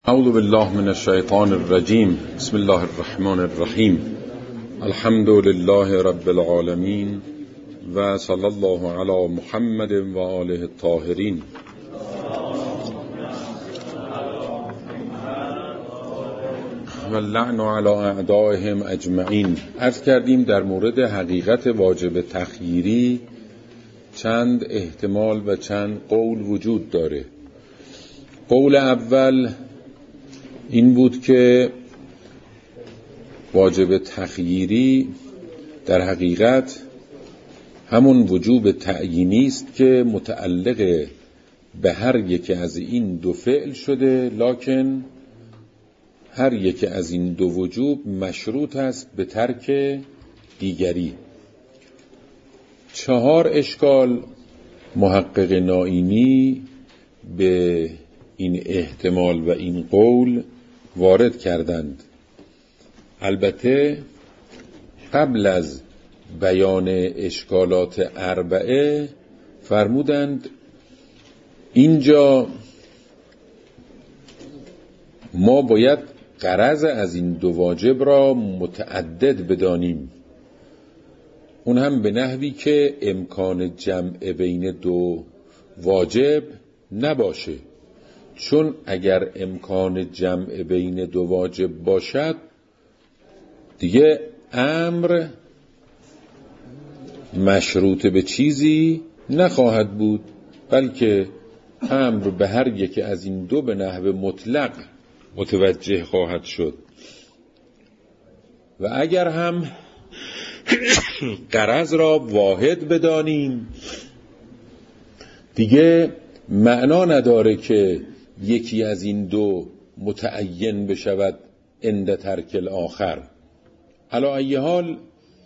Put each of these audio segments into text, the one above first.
اعوذ بالله من الشیطان الرجیم. بسم الله الرحمن الرحیم. الحمد لله رب العالمین و صلی الله علی محمد و آله الطاهرین. و اللعن علی اعدائهم اجمعین. عرض کردیم در مورد حقیقت واجب تخییری چند احتمال و چند قول وجود داره. قول اول این بود که واجب تخییری در حقیقت همون وجوب تعیینی است که متعلق به هر یک از این دو فعل شده، لکن هر یک از این دو وجوب مشروط است به ترک دیگری. 4 اشکال محقق نائینی به این احتمال و این قول وارد کردند. البته قبل از بیان اشکالات 4 فرمودند اینجا ما باید غرض از این دو واجب را متعدد بدانیم، اون هم به نحوی که امکان جمع بین دو واجب نباشه، چون اگر امکان جمع بین دو واجب باشد دیگه امر مشروط به چیزی نخواهد بود، بلکه امر به هر یک از این دو به نحو مطلق متوجه خواهد شد. و اگر هم غرض را واحد بدانیم دیگه معنا نداره که یکی از این دو متعین بشود عند ترک الاخر. علی ای حال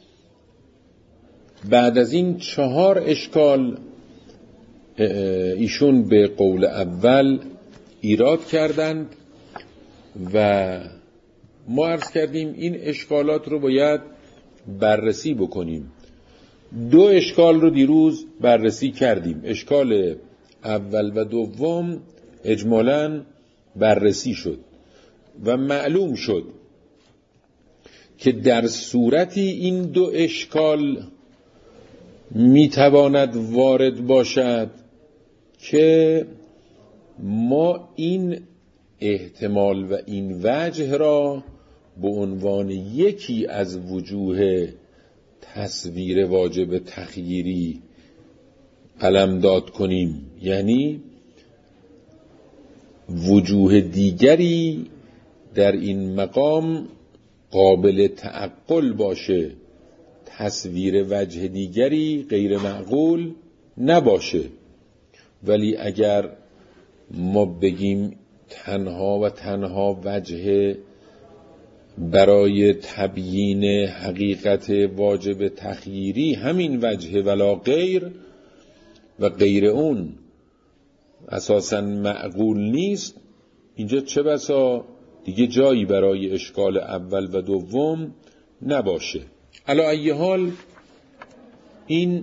بعد از این 4 اشکال ایشون به قول اول ایراد کردند و ما عرض کردیم این اشکالات رو باید بررسی بکنیم. 2 اشکال رو دیروز بررسی کردیم. اشکال اول و دوم اجمالاً بررسی شد و معلوم شد که در صورتی این 2 اشکال میتواند وارد باشد که ما این احتمال و این وجه را به عنوان یکی از وجوه تصویر واجب تخییری علمداد کنیم، یعنی وجوه دیگری در این مقام قابل تعقل باشه، تصویر وجه دیگری غیر معقول نباشه. ولی اگر ما بگیم تنها و تنها وجه برای تبیین حقیقت واجب تخییری همین وجه ولا غیر و غیر اون اساساً معقول نیست، اینجا چه بسا دیگه جایی برای اشکال اول و دوم نباشه. علی ای حال این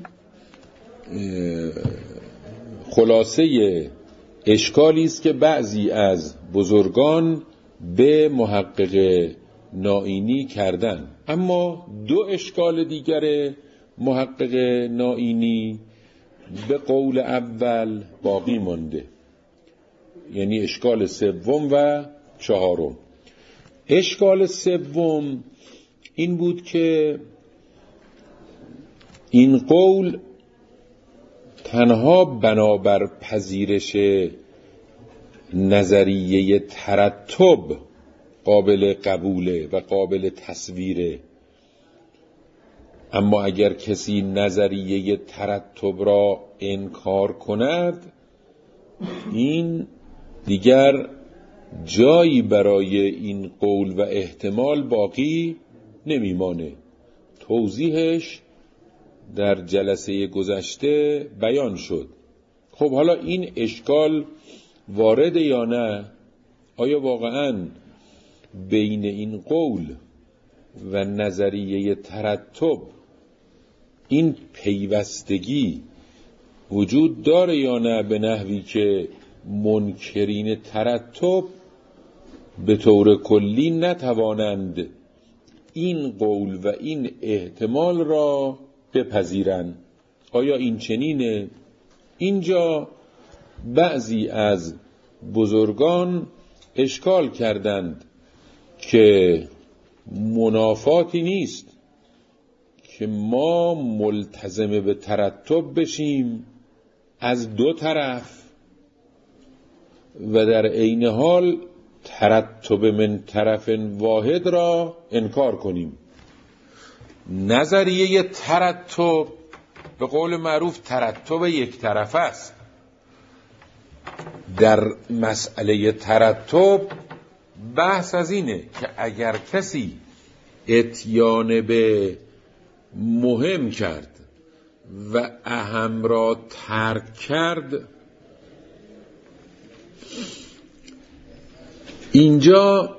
خلاصه اشکالی است که بعضی از بزرگان به محقق نائینی کردن، اما 2 اشکال دیگر محقق نائینی به قول اول باقی مانده، یعنی اشکال 3 و 4. اشکال 3 این بود که این قول تنها بنابر پذیرش نظریه ترتب قابل قبوله و قابل تصویره، اما اگر کسی نظریه ترتب را انکار کند این دیگر جایی برای این قول و احتمال باقی نمیمانه. توضیحش در جلسه گذشته بیان شد. خب حالا این اشکال وارد یا نه؟ آیا واقعاً بین این قول و نظریه ترتب این پیوستگی وجود داره یا نه، به نحوی که منکرین ترتب به طور کلی نتوانند این قول و این احتمال را بپذیرند. آیا این چنینه؟ اینجا بعضی از بزرگان اشکال کردند که منافاتی نیست که ما ملتزم به ترتب بشیم از دو طرف و در عین حال ترتب من طرف واحد را انکار کنیم. نظریه ترتب به قول معروف ترتب یک طرف است. در مسئله ترتب بحث از اینه که اگر کسی اتیان به مهم کرد و اهم را ترک کرد، اینجا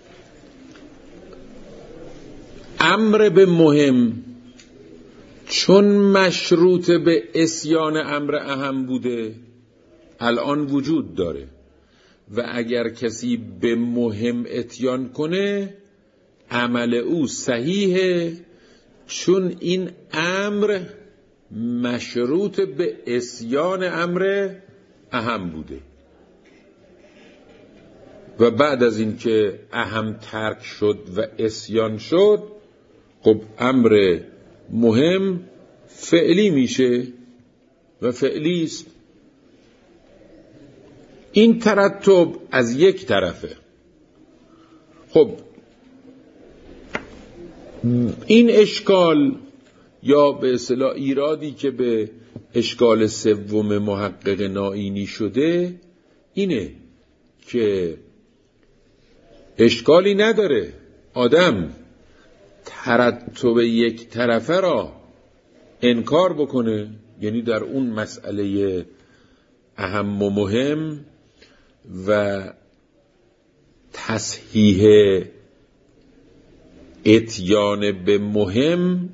امر به مهم چون مشروط به عصیان امر اهم بوده الان وجود داره و اگر کسی به مهم اتیان کنه عمل او صحیحه، چون این امر مشروط به عصیان امر اهم بوده و بعد از این که اهم ترک شد و عصیان شد، خب امر مهم فعلی میشه و فعلی است. این ترتب از یک طرفه. خب این اشکال یا به اصطلاح ایرادی که به اشکال سوم محقق نائینی شده اینه که اشکالی نداره آدم ترتب یک طرفه را انکار بکنه، یعنی در اون مسئله اهم و مهم و تصحیح اتیان به مهم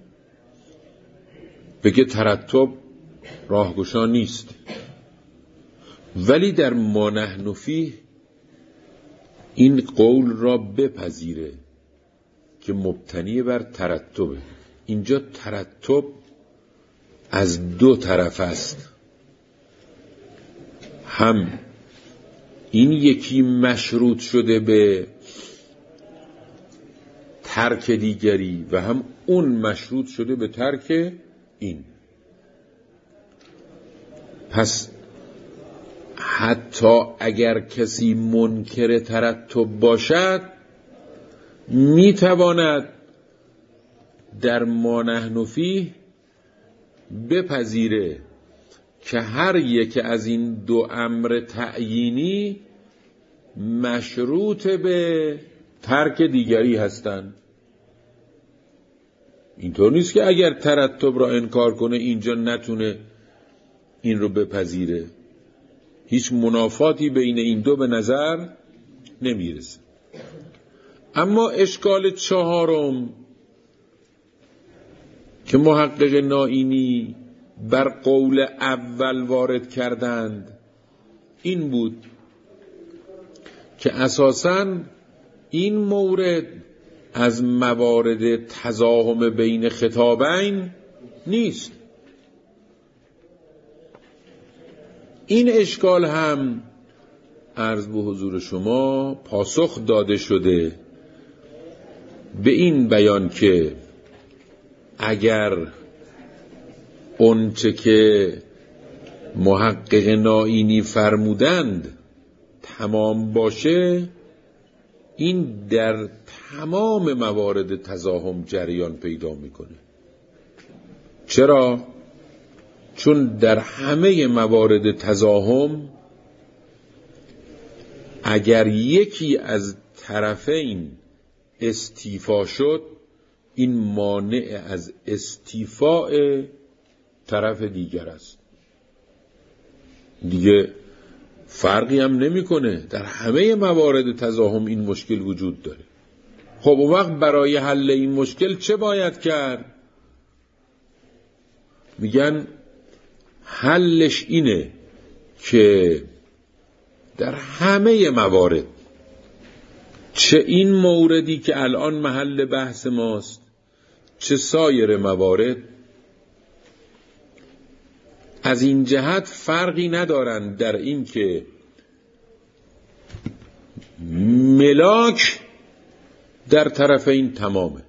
بگه ترتب راهگشا نیست، ولی در ما نحن فیه این قول را بپذیره که مبتنی بر ترتبه. اینجا ترتب از دو طرف است، هم این یکی مشروط شده به ترک دیگری و هم اون مشروط شده به ترک این. پس حتی اگر کسی منکر ترتب باشد میتواند در ما نحن فیه بپذیره که هر یک از این دو امر تعیینی مشروط به ترک دیگری هستند. اینطور نیست که اگر ترتب را انکار کنه اینجا نتونه این رو بپذیره. هیچ منافاتی بین این دو به نظر نمیرسه. اما اشکال چهارم که محقق نائینی بر قول اول وارد کردند این بود که اساساً این مورد از موارد تزاحم بین خطابین نیست. این اشکال هم عرض به حضور شما پاسخ داده شده به این بیان که اگر اونچه که محقق نائینی فرمودند تمام باشه، این در تمام موارد تزاحم جریان پیدا میکنه. چرا؟ چون در همه موارد تزاحم اگر یکی از طرفین استیفا شد، این مانع از استیفاء طرف دیگر است. دیگه فرقی هم نمیکنه، در همه موارد تزاحم این مشکل وجود داره. خب اون وقت برای حل این مشکل چه باید کرد؟ میگن حلش اینه که در همه موارد چه این موردی که الان محل بحث ماست چه سایر موارد از این جهت فرقی ندارند در این که ملاک در طرفین تمامه،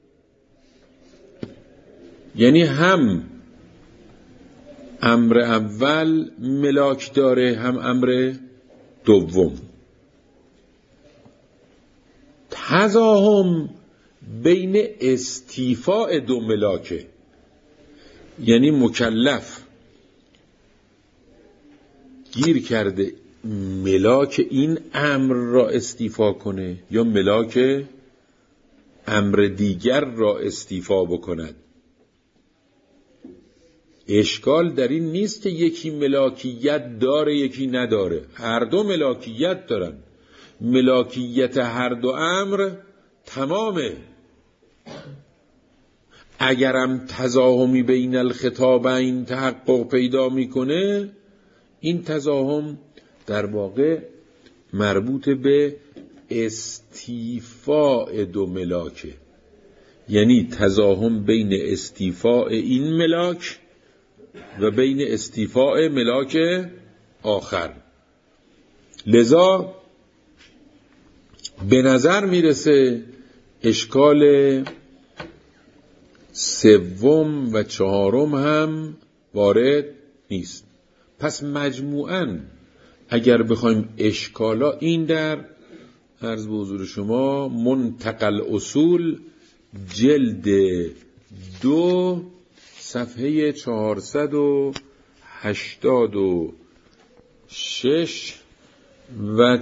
یعنی هم امر اول ملاک داره هم امر دوم. تزاحم بین استیفاء دو ملاکه، یعنی مکلف گیر کرده ملاک این امر را استیفا کنه یا ملاک امر دیگر را استیفا بکند. اشکال در این نیست که یکی ملاکیت داره یکی نداره، هر دو ملاکیت دارن، ملاکیت هر دو امر تمامه. اگرم تزاحمی بین الخطابین تحقق پیدا میکنه، این تزاحم در واقع مربوط به استیفاء دو ملاکه، یعنی تزاحم بین استیفاء این ملاک و بین استیفاء ملاک آخر. لذا به نظر میرسه اشکال سوم و چهارم هم وارد نیست. پس مجموعاً اگر بخوایم اشکالا این در عرض به حضور شما منتقل اصول جلد 2 صفحه 486 و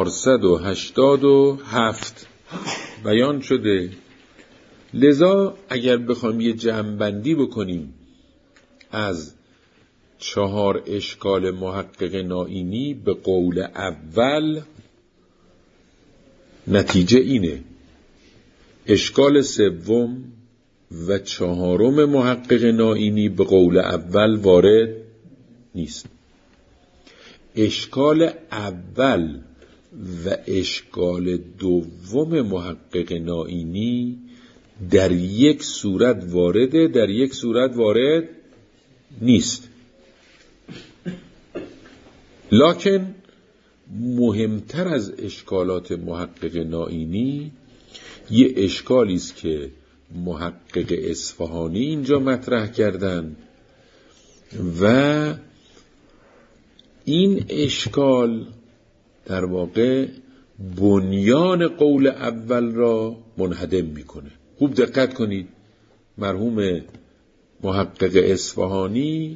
487 بیان شده. لذا اگر بخوایم یه جمع‌بندی بکنیم از 4 اشکال محقق نائینی به قول اول، نتیجه اینه: اشکال سوم و 4 محقق نائینی به قول اول وارد نیست. اشکال اول و اشکال دوم محقق نائینی در یک صورت وارده، در یک صورت وارد نیست. لکن مهمتر از اشکالات محقق نائینی یه اشکالی است که محقق اصفهانی اینجا مطرح کردن و این اشکال در واقع بنیان قول اول را منهدم میکنه. خوب دقت کنید، مرحوم محقق اصفهانی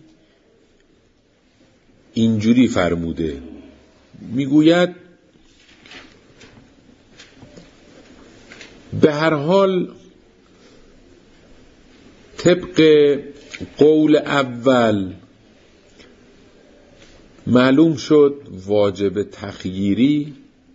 اینجوری فرموده، میگوید به هر حال طبق قول اول معلوم شد واجب تخییری،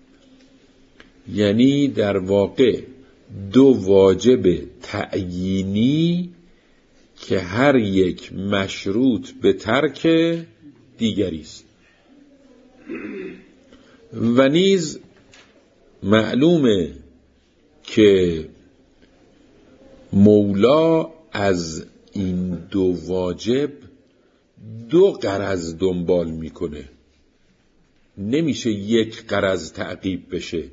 یعنی در واقع 2 واجب تعیینی که هر یک مشروط به ترک دیگری است. و نیز معلومه که مولا از این 2 واجب 2 غرض دنبال میکنه، نمیشه یک غرض تعقیب بشه.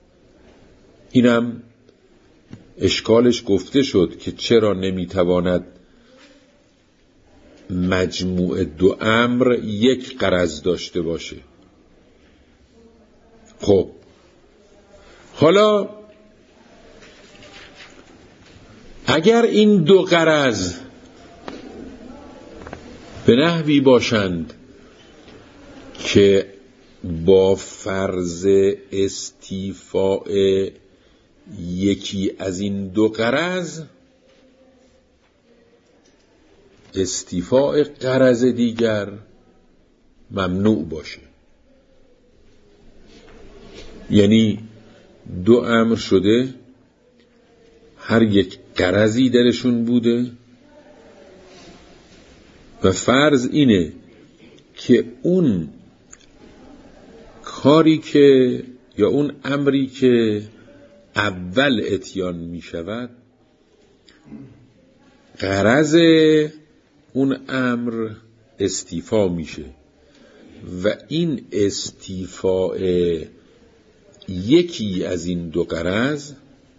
اینم اشکالش گفته شد که چرا نمیتواند مجموع 2 امر یک غرض داشته باشه. خب حالا اگر این 2 غرض به نحوی باشند که با فرض استیفاء یکی از این 2 غرض استیفاء غرض دیگر ممنوع باشه، یعنی 2 امر شده هر یک غرضی درشون بوده و فرض اینه که اون کاری که یا اون امری که اول اتیان می شود، غرض اون امر استیفا میشه و این استیفاء یکی از این دو غرض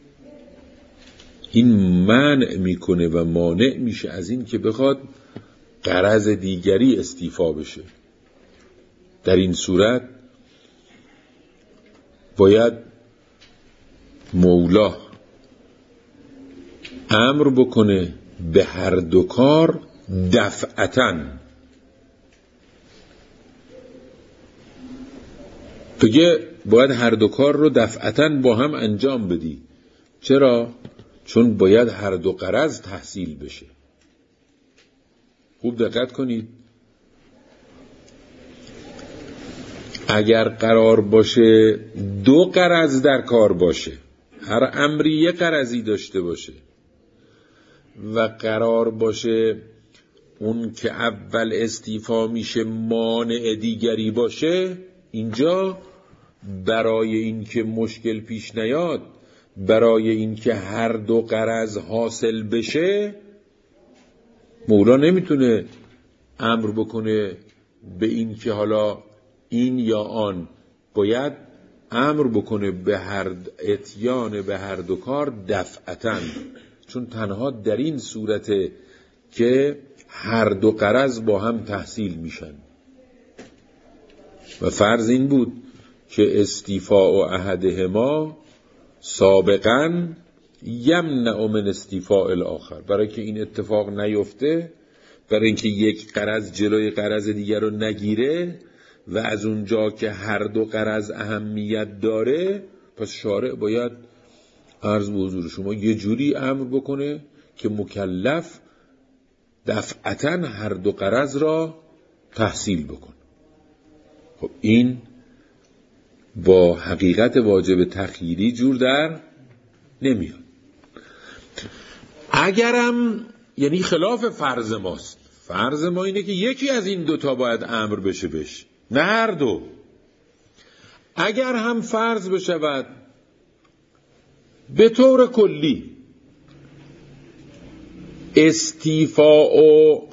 این منع میکنه و مانع میشه از این که بخواد غرض دیگری استیفا بشه. در این صورت باید مولا امر بکنه به هر دو کار دفعتاً. بگه باید هر دو کار رو دفعتاً با هم انجام بدی. چرا؟ چون باید هر دو غرض تحصیل بشه. خوب دقت کنید. اگر قرار باشه دو غرض در کار باشه، هر امری یک غرضی داشته باشه و قرار باشه اون که اول استیفا میشه مانع دیگری باشه، اینجا برای این که مشکل پیش نیاد، برای این که هر دو غرض حاصل بشه، مولا نمیتونه امر بکنه به این که حالا این یا آن، باید امر بکنه به هر اتیان به هر دو کار دفعتاً، چون تنها در این صورته که هر دو غرض با هم تحصیل میشن. و فرض این بود که استیفاء احدهما سابقاً یمنع من استیفاء الاخر. برای که این اتفاق نیفته، برای اینکه یک غرض جلوی غرض دیگر رو نگیره و از اونجا که هر دو غرض اهمیت داره، پس شارع باید عرض به حضور شما یه جوری امر بکنه که مکلف دفعتاً هر دو غرض را تحصیل بکنه. خب این با حقیقت واجب تخییری جور در نمیاد. اگرم یعنی خلاف فرض ماست. فرض ما اینه که یکی از این دوتا باید امر بشه نه هر دو. اگر هم فرض بشود به طور کلی استیفاء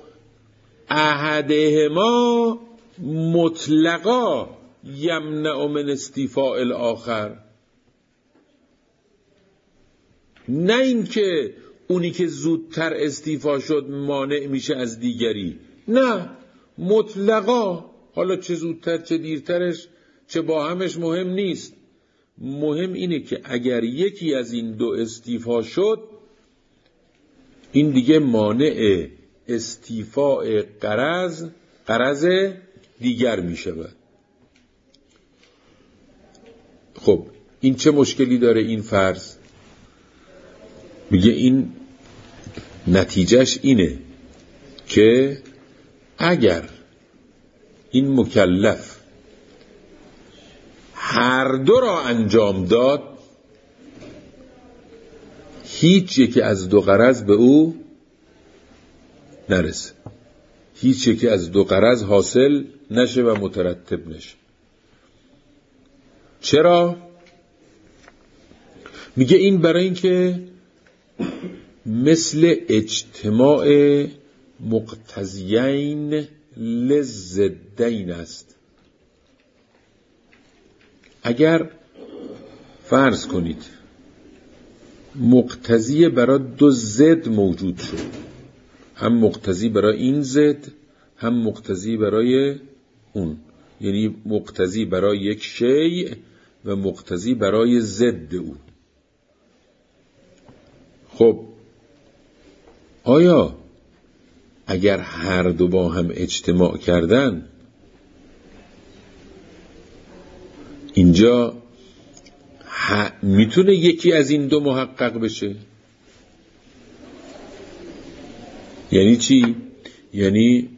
احدهما مطلقا یمنع من استیفاء الاخر، نه این که اونی که زودتر استیفا شد مانع میشه از دیگری، نه، مطلقا. حالا چه زودتر چه دیرترش چه با همش مهم نیست. مهم اینه که اگر یکی از این دو استیفا شد، این دیگه مانع استیفاء غرض دیگر می شود. خب این چه مشکلی داره این فرض؟ میگه این نتیجهش اینه که اگر این مکلف هر دو را انجام داد، هیچ یکی از دو غرض به او نرسه، هیچ یکی از دو غرض حاصل نشه و مترتب نشه. چرا؟ میگه این برای این که مثل اجتماع مقتضیین للضدین است. اگر فرض کنید مقتضی برای دو ضد موجود شد، هم مقتضی برای این ضد هم مقتضی برای اون، یعنی مقتضی برای یک شیء و مقتضی برای ضد او. خب آیا اگر هر دو با هم اجتماع کردن، اینجا میتونه یکی از این دو محقق بشه؟ یعنی چی؟ یعنی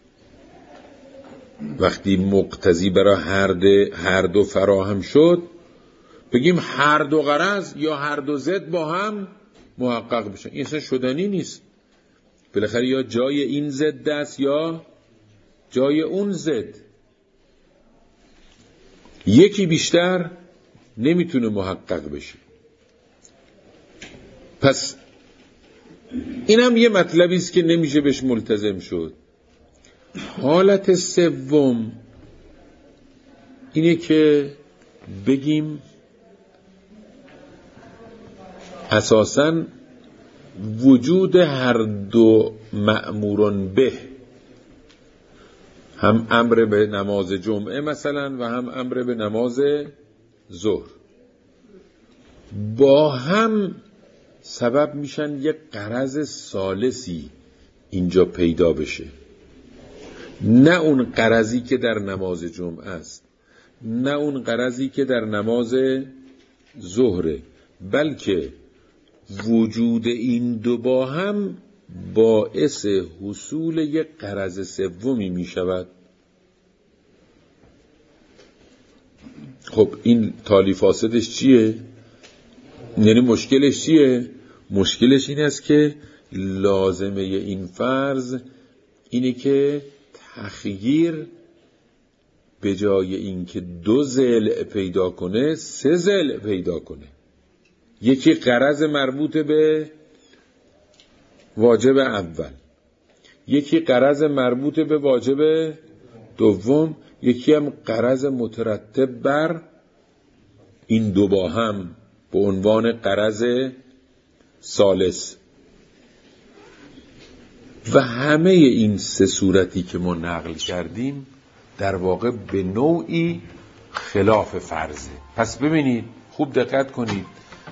وقتی مقتضی برای هر دو فراهم شد، بگیم هر دو غرض یا هر دو ضد با هم محقق بشن. این اصلا شدنی نیست. بالاخره یا جای این ضد است یا جای اون ضد. یکی بیشتر نمیتونه محقق بشه. پس اینم یه مطلبی است که نمیشه بهش ملتزم شد. حالت سوم اینه که بگیم اساساً وجود هر دو مأمورن به، هم امر به نماز جمعه مثلا و هم امر به نماز ظهر، با هم سبب میشن یک غرض ثالثی اینجا پیدا بشه. نه اون غرضی که در نماز جمعه است، نه اون غرضی که در نماز ظهره، بلکه وجود این دو با هم باعث حصول یک غرض سومی می شود. خب این تالی فاسدش چیه؟ یعنی مشکلش چیه؟ مشکلش این است که لازمه این فرض اینه که تخییر به جای اینکه 2 ضلع پیدا کنه 3 ضلع پیدا کنه. یکی غرض مربوط به واجب اول، یکی غرض مربوط به واجب دوم، یکی هم غرض مترتب بر این دو با هم به عنوان غرض ثالث. و همه این 3 صورتی که ما نقل کردیم در واقع به نوعی خلاف فرضه. پس ببینید، خوب دقت کنید،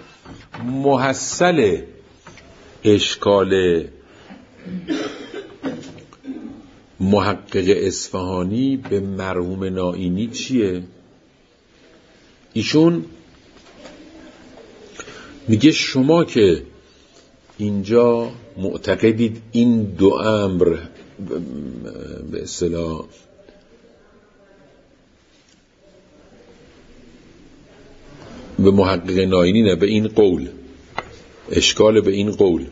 محصل اشکال محقق اصفهانی به مرحوم نائینی چیه؟ ایشون میگه شما که اینجا معتقدید این 2 امر به اصطلاح به محقق نائینی، نه به این قول، اشکال به این قول،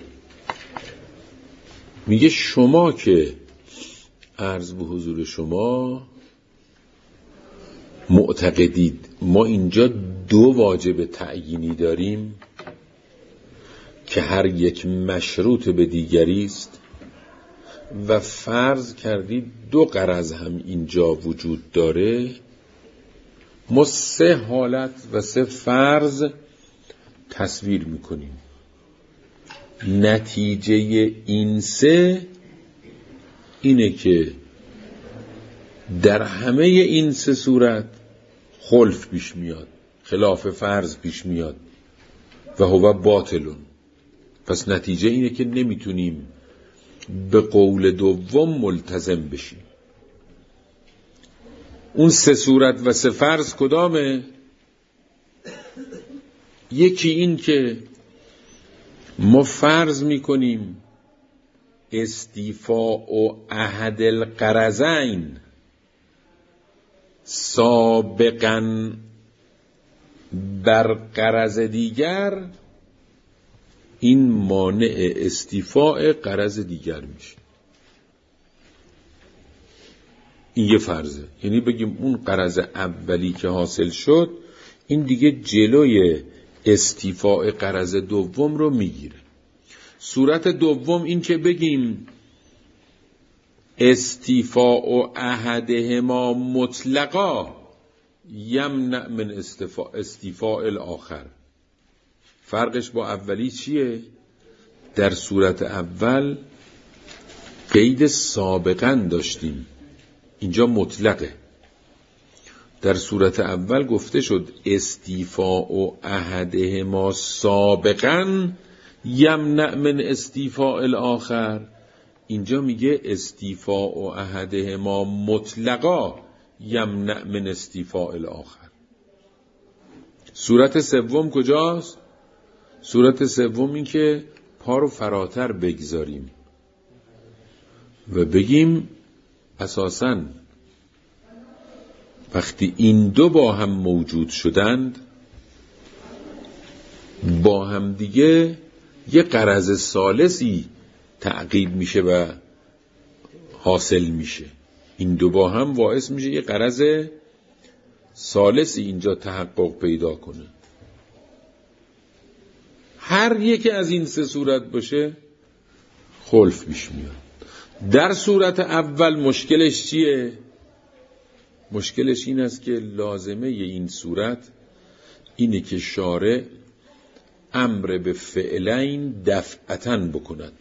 میگه شما که عرض به حضور شما معتقدید ما اینجا 2 واجب تعیینی داریم که هر یک مشروط به دیگری است و فرض کردید 2 غرض هم اینجا وجود داره، ما 3 حالت و 3 فرض تصویر میکنیم. نتیجه این 3 اینه که در همه این 3 صورت خلف پیش میاد، خلاف فرض پیش میاد و هو باطلون. پس نتیجه اینه که نمیتونیم به قول دوم ملتزم بشیم. اون 3 صورت و 3 فرض کدامه؟ یکی این که ما فرض میکنیم استیفاء و احد الغرضین سابقاً بر غرض دیگر، این مانع استیفاء غرض دیگر میشه. این یه فرضه، یعنی بگیم اون غرض اولی که حاصل شد این دیگه جلوی استیفاء غرض دوم رو میگیره. صورت دوم این که بگیم استیفاء و احدهما مطلقا یمنع من استیفاء الاخر. فرقش با اولی چیه؟ در صورت اول قید سابقاً داشتیم، اینجا مطلقه. در صورت اول گفته شد استیفاء و احدهما سابقاً یمنع من استیفاء الاخر، اینجا میگه استیفاء و احدهما مطلقا یمنع من استیفاء الاخر. صورت سوم کجاست؟ صورت سوم این که پا رو فراتر بگذاریم و بگیم اساساً وقتی این 2 با هم موجود شدند با هم دیگه یه غرض ثالثی تعقیب میشه و حاصل میشه. این 2 با هم باعث میشه یه غرض ثالثی اینجا تحقق پیدا کنه. هر یکی از این سه صورت باشه خلف پیش میاد. در صورت اول مشکلش چیه؟ مشکلش این است که لازمه این صورت اینه که شارع امر به فعلین دفعتاً بکند،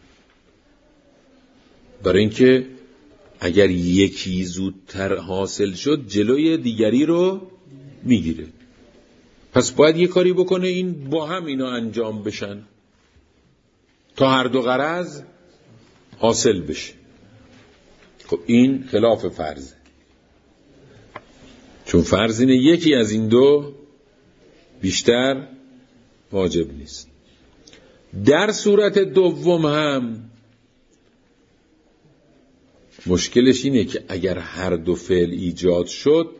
برای اینکه اگر یکی زودتر حاصل شد جلوی دیگری رو میگیره. پس باید یه کاری بکنه این با هم اینا انجام بشن تا هر دو غرض حاصل بشه. خب این خلاف فرضه، چون فرض اینه یکی از این دو بیشتر واجب نیست. در صورت دوم هم مشکلش اینه که اگر هر دو فعل ایجاد شد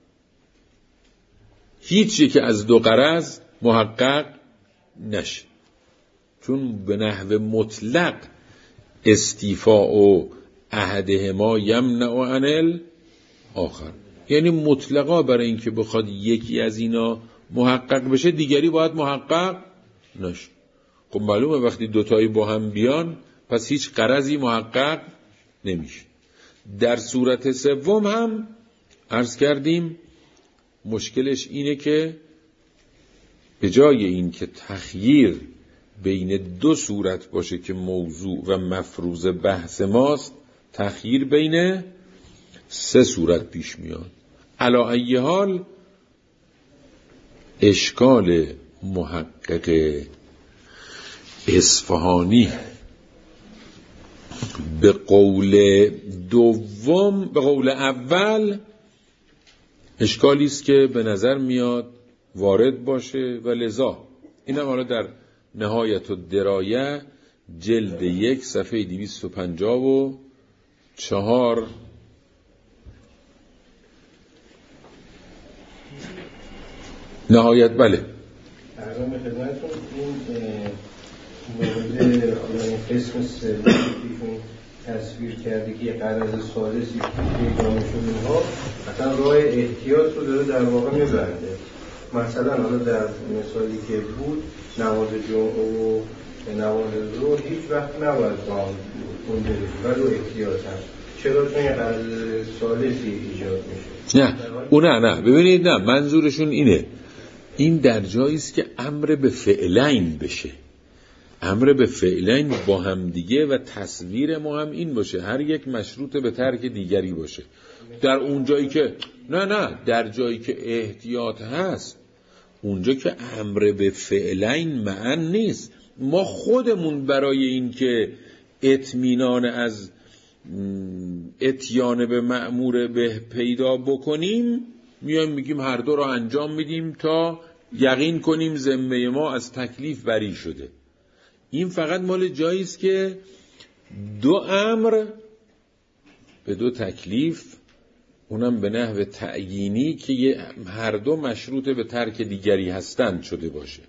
هیچ یک از دو غرض محقق نشه، چون به نحو مطلق استیفاء و احدهما یمنع عن الاخر، یعنی مطلقا برای اینکه بخواد یکی از اینا محقق بشه دیگری باید محقق نشه. خب معلومه وقتی دوتایی با هم بیان پس هیچ غرضی محقق نمیشه. در صورت سوم هم عرض کردیم مشکلش اینه که به جای این که تخییر بین دو صورت باشه که موضوع و مفروض بحث ماست، تخییر بین سه صورت پیش میاد. علی ای حال اشکال محقق اصفهانی به قول دوم، به قول اول اشکالی است که به نظر میاد وارد باشه و لذا اینم حالا در نهایت الدرایه جلد 1 صفحه 254 نهایت بله ارزم به خدمتتون این مورد قسم سوم تصویر کرده که غرض ثالثی پیدا میشه اونها مثلا راه احتیاط رو داره در واقع میبرده. مثلا حالا در مثالی که بود نماز جمعه و نماز ظهر هیچ وقت نباید با هم خونده بشه و رو احتیاط هم چرا چون یه غرض ثالثی ایجاد میشه. نه اون نه ببینید نه منظورشون اینه، این در جایی است که امر به فعلین بشه، امر به فعلین با هم دیگه و تصویر ما هم این باشه هر یک مشروط به ترک دیگری باشه. در اون جایی که نه در جایی که احتیاط هست، اونجا که امر به فعلین معن نیست. ما خودمون برای این که اطمینان از اتیان به مأمور به پیدا بکنیم میایم میگیم هر دو را انجام میدیم تا یقین کنیم ذمه ما از تکلیف بری شده. این فقط مال جایی است که دو امر به دو تکلیف، اونم به نحو تعیینی که هر دو مشروط به ترک دیگری هستند شده باشه.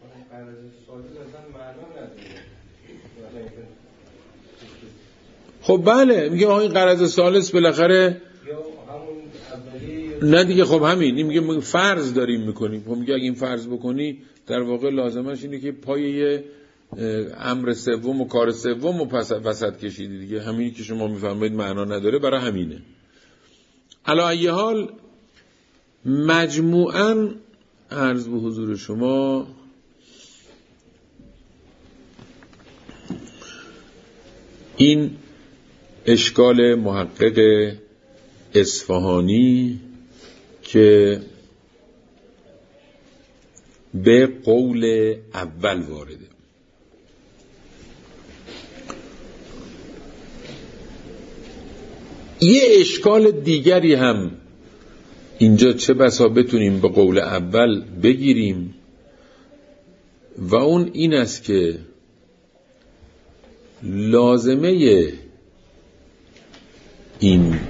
خب بله میگه این غرض ثالث بالاخره نه دیگه. خب همین این میگه فرض داریم میکنیم. خب میگه اگه این فرض بکنی در واقع لازمش اینه که پایه امر سوم و کار سوم و وسط کشیدی دیگه. همینی که شما میفهمید معنا نداره، برای همینه. علی ای حال مجموعاً عرض به حضور شما این اشکال محقق اصفهانی که به قول اول وارده، یه اشکال دیگری هم اینجا چه بسا بتونیم به قول اول بگیریم و اون این است که لازمه این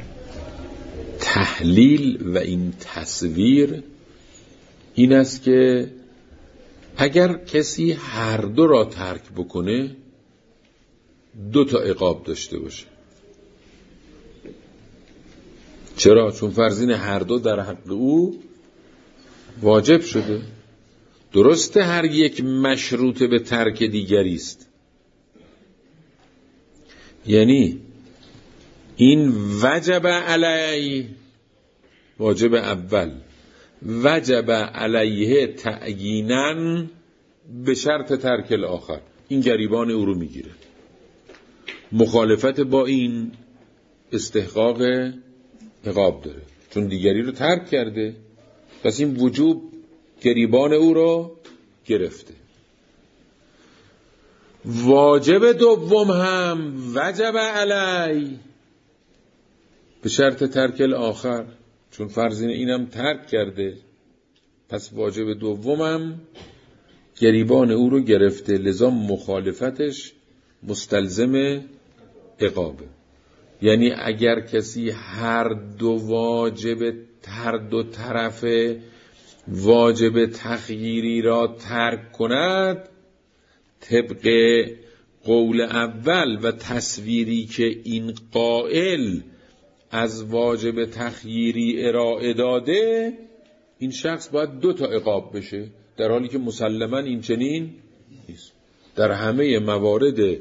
تحلیل و این تصویر این است که اگر کسی هر دو را ترک بکنه دو تا عقاب داشته باشه. چرا؟ چون فرض اینه هر دو در حق او واجب شده. درسته هر یک مشروط به ترک دیگری است، یعنی این وجب علی واجب اول، وجب علیه تعییناً به شرط ترک الاخر، این گریبان او رو میگیره. مخالفت با این استحقاق عقاب داره، چون دیگری رو ترک کرده، پس این وجوب گریبان او رو گرفته. واجب دوم هم وجب علی به شرط ترک الاخر، چون فرض اینم ترک کرده، پس واجب دومم گریبان او رو گرفته، لذا مخالفتش مستلزم عقابه. یعنی اگر کسی هر دو طرف واجب تخییری را ترک کند، طبق قول اول و تصویری که این قائل از واجب تخییری ارائه داده، این شخص باید 2 تا عقاب بشه، در حالی که مسلماً این چنین نیست. در همه موارد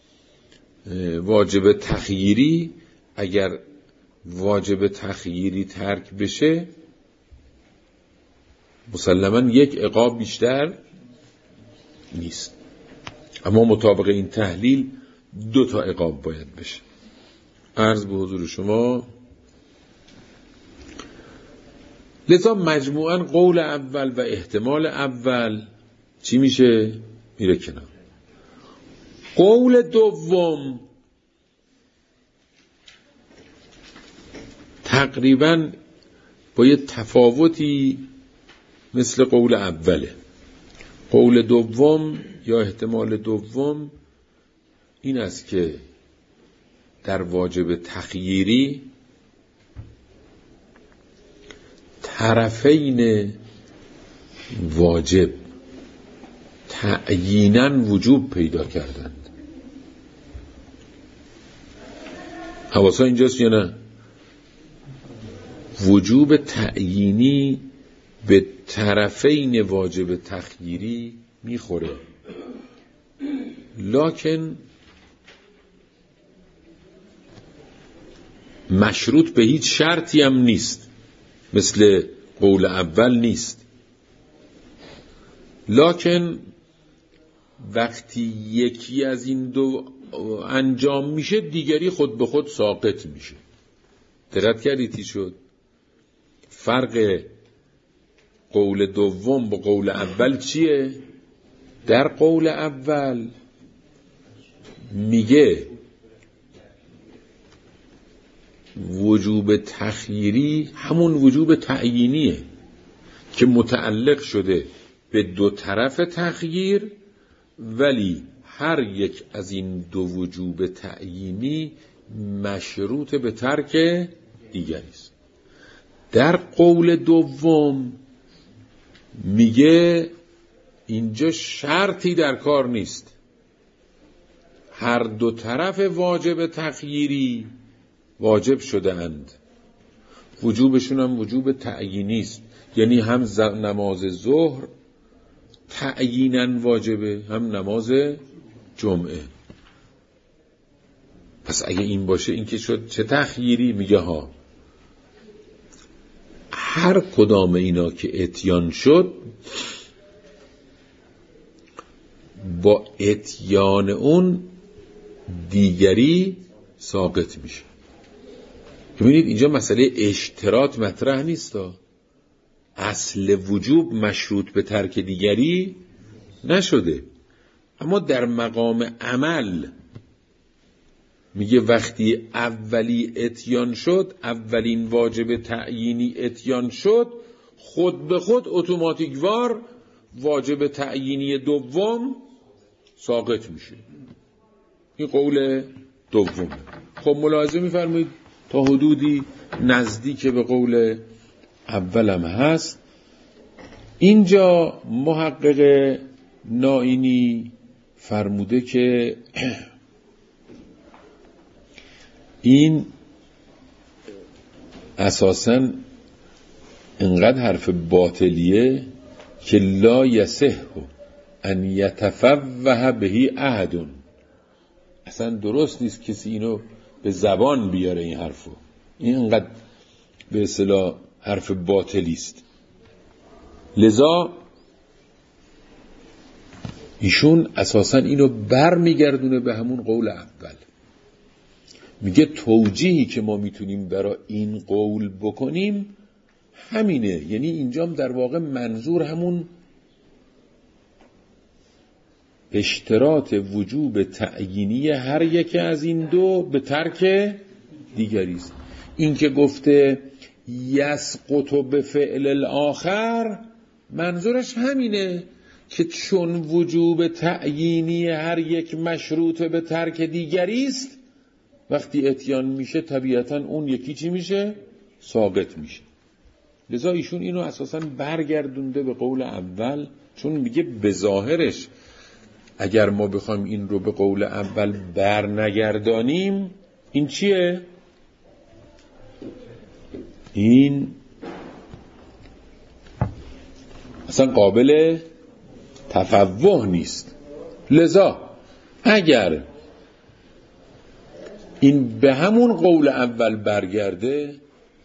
واجب تخییری اگر واجب تخییری ترک بشه، مسلماً 1 عقاب بیشتر نیست، اما مطابق این تحلیل 2 تا عقاب باید بشه. عرض به حضور شما، لذا مجموعاً قول اول و احتمال اول چی میشه؟ میره کنار. قول دوم تقریباً با یه تفاوتی مثل قول اوله. قول دوم یا احتمال دوم این است که در واجب تخییری طرفین واجب تعییناً وجوب پیدا کردند. حواسا اینجاست یا نه؟ وجوب تعیینی به طرفین واجب تخییری میخوره، لکن مشروط به هیچ شرطی هم نیست، مثل قول اول نیست. لکن وقتی یکی از این 2 انجام میشه، دیگری خود به خود ساقط میشه. دقت کردید چی شد؟ فرق قول دوم با قول اول چیه؟ در قول اول میگه وجوب تخییری همون وجوب تعیینیه که متعلق شده به 2 طرف تخییر، ولی هر یک از این 2 وجوب تعیینی مشروط به ترک دیگری است. در قول دوم میگه اینجا شرطی در کار نیست، هر 2 طرف واجب تخییری واجب شده اند، وجوبشون هم وجوب تعیینی است، یعنی هم نماز ظهر تعییناً واجبه، هم نماز جمعه. پس اگه این باشه، این که شد چه تخییری؟ میگه ها هر کدام اینا که اتیان شد، با اتیان اون دیگری ساقط میشه. ببینید اینجا مسئله اشتراط مطرح نیست، اصل وجوب مشروط به ترک دیگری نشده، اما در مقام عمل میگه وقتی اولی اتیان شد، اولین واجب تعیینی اتیان شد، خود به خود اتوماتیکوار واجب تعیینی دوم ساقط میشه. این قول دومه. خب ملاحظه میفرمایید تا حدودی نزدیک به قول اولم هست. اینجا محقق نائینی فرموده که این اساساً انقدر حرف باطلیه که لا یصح ان یتفوه بهی احد. اصلا درست نیست کسی اینو به زبان بیاره این حرفو. این انقدر به اصطلاح حرف باطلی است. لذا ایشون اساسا اینو بر میگردونه به همون قول اول. میگه توجیهی که ما میتونیم برای این قول بکنیم همینه. یعنی اینجام در واقع منظور همون اشتراط وجوب تعیینی هر یک از این دو به ترک دیگری است. این که گفته یسقط به فعل الاخر منظورش همینه که چون وجوب تعیینی هر یک مشروط به ترک دیگری است، وقتی اتیان میشه طبیعتا اون یکی چی میشه؟ ساقط میشه. لذا ایشون اینو اساساً برگردونده به قول اول، چون میگه به ظاهرش اگر ما بخوایم این رو به قول اول بر نگردانیم این چیه؟ این اصلا قابل تفوه نیست. لذا اگر این به همون قول اول برگرده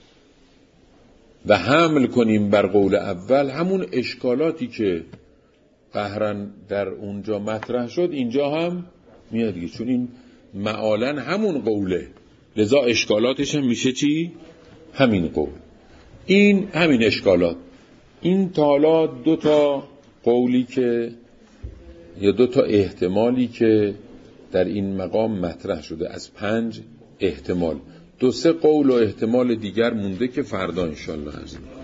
و حمل کنیم بر قول اول، همون اشکالاتی که قهرن در اونجا مطرح شد اینجا هم میاد دیگه، چون این معالن همون قوله، لذا اشکالاتش هم میشه چی؟ همین قول. این همین اشکالات. این تالا دو تا قولی که یا دو تا احتمالی که در این مقام مطرح شده از 5 احتمال، 2-3 قول و احتمال دیگر مونده که فردا انشالله هست.